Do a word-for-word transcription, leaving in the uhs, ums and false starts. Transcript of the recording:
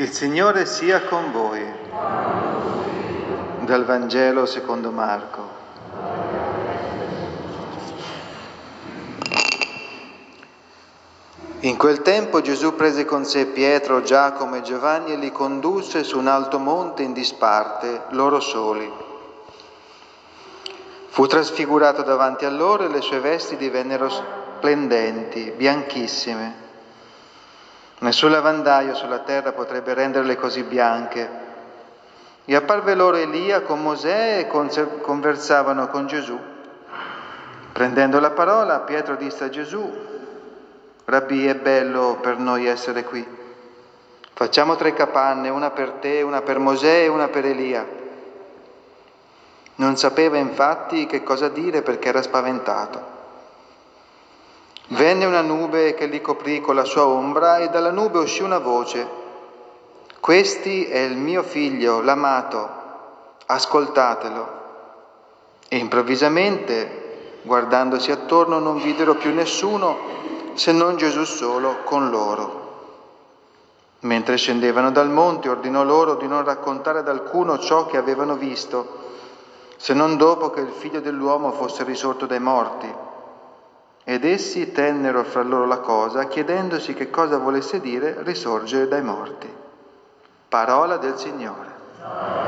Il Signore sia con voi. Dal Vangelo secondo Marco. In quel tempo Gesù prese con sé Pietro, Giacomo e Giovanni e li condusse su un alto monte in disparte, loro soli. Fu trasfigurato davanti a loro e le sue vesti divennero splendenti, bianchissime. Nessun lavandaio sulla terra potrebbe renderle così bianche. E apparve loro Elia con Mosè e conversavano con Gesù. Prendendo la parola, Pietro disse a Gesù: Rabbì, è bello per noi essere qui. Facciamo tre capanne, una per te, una per Mosè e una per Elia. Non sapeva infatti che cosa dire perché era spaventato. Venne una nube che li coprì con la sua ombra e dalla nube uscì una voce: Questi è il mio figlio, l'amato, ascoltatelo. E improvvisamente, guardandosi attorno, non videro più nessuno se non Gesù solo con loro. Mentre scendevano dal monte, ordinò loro di non raccontare ad alcuno ciò che avevano visto, se non dopo che il figlio dell'uomo fosse risorto dai morti. Ed essi tennero fra loro la cosa, chiedendosi che cosa volesse dire risorgere dai morti. Parola del Signore.